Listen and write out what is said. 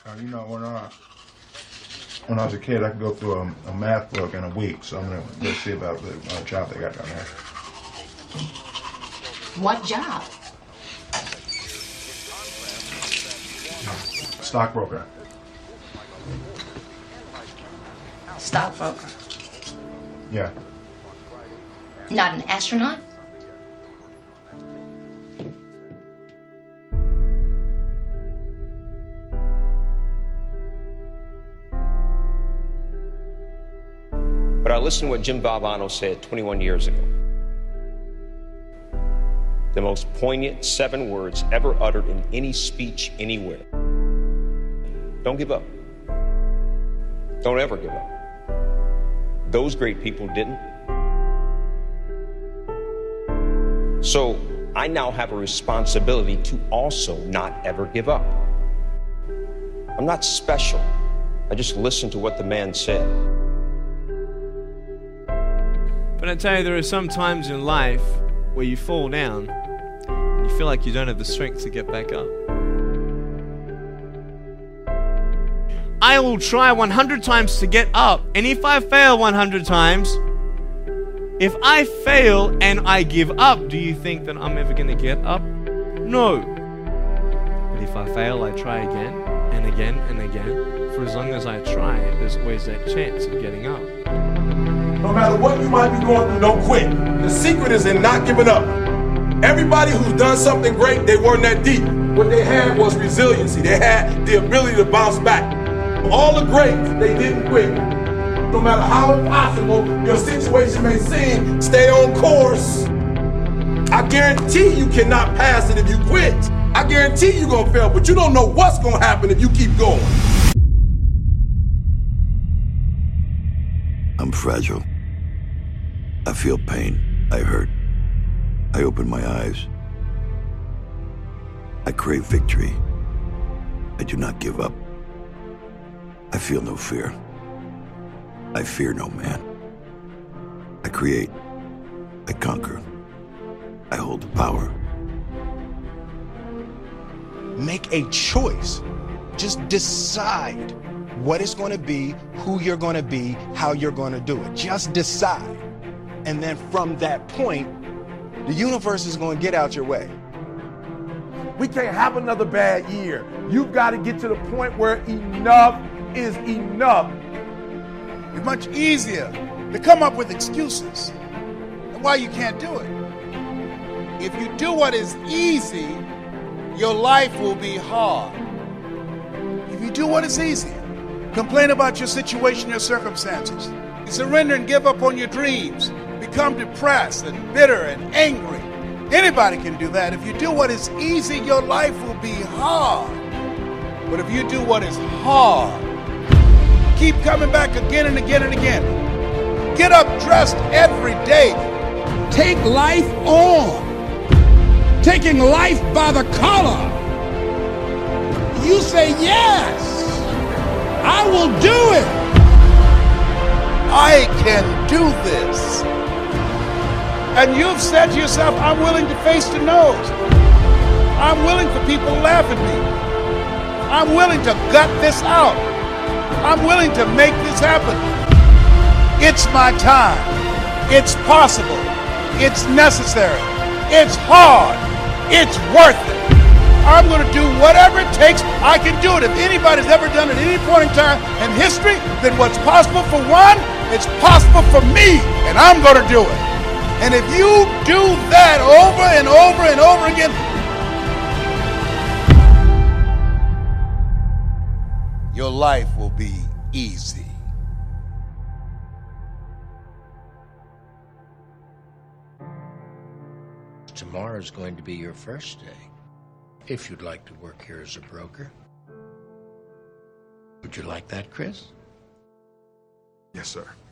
You know, when I was a kid, I could go through a math book in a week, so I'm going to go see about the job they got down there. What job? Stockbroker. Stockbroker. Yeah. Not an astronaut? But I listened to what Jim Valvano said 21 years ago. The most poignant 7 words ever uttered in any speech anywhere. Don't give up. Don't ever give up. Those great people didn't. So I now have a responsibility to also not ever give up. I'm not special. I just listened to what the man said. But I tell you, there are some times in life where you fall down and you feel like you don't have the strength to get back up. I will try 100 times to get up, and if I fail 100 times, if I fail and I give up, do you think that I'm ever going to get up? No. But if I fail, I try again and again and again. For as long as I try, there's always that chance of getting up. No matter what you might be going through, don't quit. The secret is in not giving up. Everybody who's done something great, they weren't that deep. What they had was resiliency. They had the ability to bounce back. All the greats, they didn't quit. No matter how impossible your situation may seem, stay on course. I guarantee you cannot pass it if you quit. I guarantee you're gonna fail, but you don't know what's gonna happen if you keep going. I'm fragile. I feel pain. I hurt. I open my eyes. I crave victory. I do not give up. I feel no fear. I fear no man. I create. I conquer. I hold the power. Make a choice. Just decide what it's going to be, who you're going to be, how you're going to do it. Just decide. And then from that point, the universe is going to get out your way. We can't have another bad year. You've got to get to the point where enough is enough. It's much easier to come up with excuses and why you can't do it. If you do what is easy, your life will be hard. If you do what is easy, complain about your situation, your circumstances, you surrender and give up on your dreams, become depressed and bitter and angry. Anybody can do that. If you do what is easy, your life will be hard. But if you do what is hard, keep coming back again and again and again. Get up dressed every day. Take life on. Taking life by the collar. You say, yes, I will do it. I can do this. And you've said to yourself, I'm willing to face the no's. I'm willing for people to laugh at me. I'm willing to gut this out. I'm willing to make this happen. It's my time. It's possible. It's necessary. It's hard. It's worth it. I'm going to do whatever it takes. I can do it. If anybody's ever done it at any point in time in history, then what's possible for one, it's possible for me, and I'm going to do it. And if you do that over and over and over again, your life will be easy. Tomorrow is going to be your first day. If you'd like to work here as a broker. Would you like that, Chris? Yes, sir.